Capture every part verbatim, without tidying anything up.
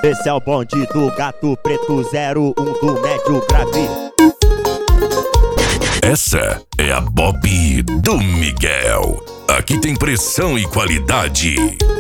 Esse é o bonde do gato preto zero um do médio grave. Essa é a Bob do Miguel. Aqui tem pressão e qualidade.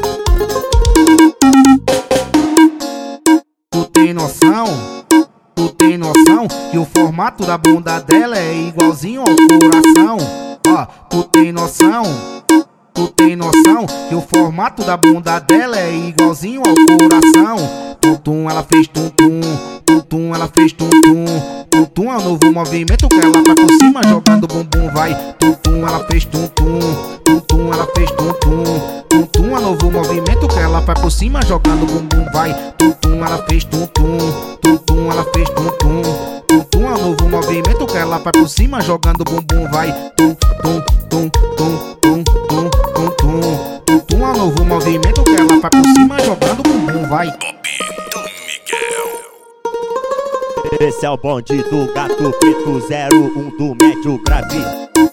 Tu tem noção? Tu tem noção que o formato da bunda dela é igualzinho ao coração? Ó, tu tem noção? Tu tem noção que o formato da bunda dela é igualzinho ao coração? Tum-tum, ela fez tum-tum, tum-tum, ela fez tum-tum. Tum-tum é o novo movimento que ela vai por cima jogando bumbum, vai. Tum-tum, ela fez tum-tum, tum-tum, ela fez tum-tum. Tum-tum é o novo movimento que ela vai por cima jogando bumbum, vai. Tum-tum, ela fez tum-tum, tum-tum, ela fez tum-tum. Tum-tum é o novo movimento que ela vai por cima jogando bumbum, vai. Tum-tum, tum-tum, tum-tum, tum-tum. Tum-tum é o novo movimento que ela vai por cima jogando bumbum, vai. Bob do Miguel. Esse é o bonde do gato preto zero um do médio grave.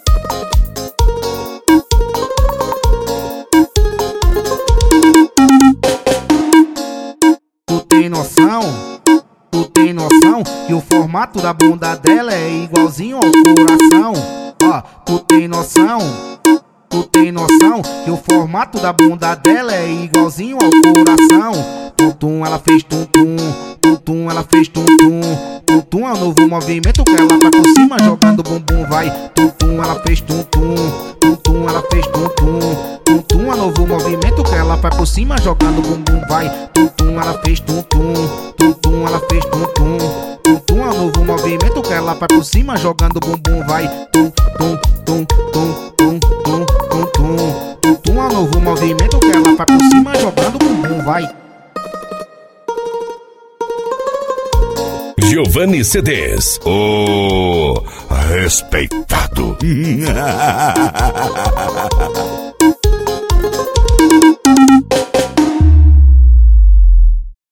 Tu tem noção? Tu tem noção que o formato da bunda dela é igualzinho ao coração? Ó, tu tem noção? Tu tem noção que o formato da bunda dela é igualzinho ao coração? Tum-tum, ela fez tum-tum, tum-tum, ela fez tum-tum. Tum-tum é o novo movimento que ela vai por cima jogando bumbum, vai. Tum-tum, ela fez tum-tum, tum-tum, ela fez tum-tum. Tum-tum é o novo movimento que ela vai por cima jogando bumbum, vai. Tum-tum, ela fez tum-tum, tum-tum, ela fez tum-tum. Tum-tum é o novo movimento que ela vai por cima jogando bumbum, vai. Tum-tum, tum-tum, tum-tum, tum-tum. Tum-tum é o novo movimento que ela vai por cima jogando bumbum, vai. Giovanni C Ds, o respeitado.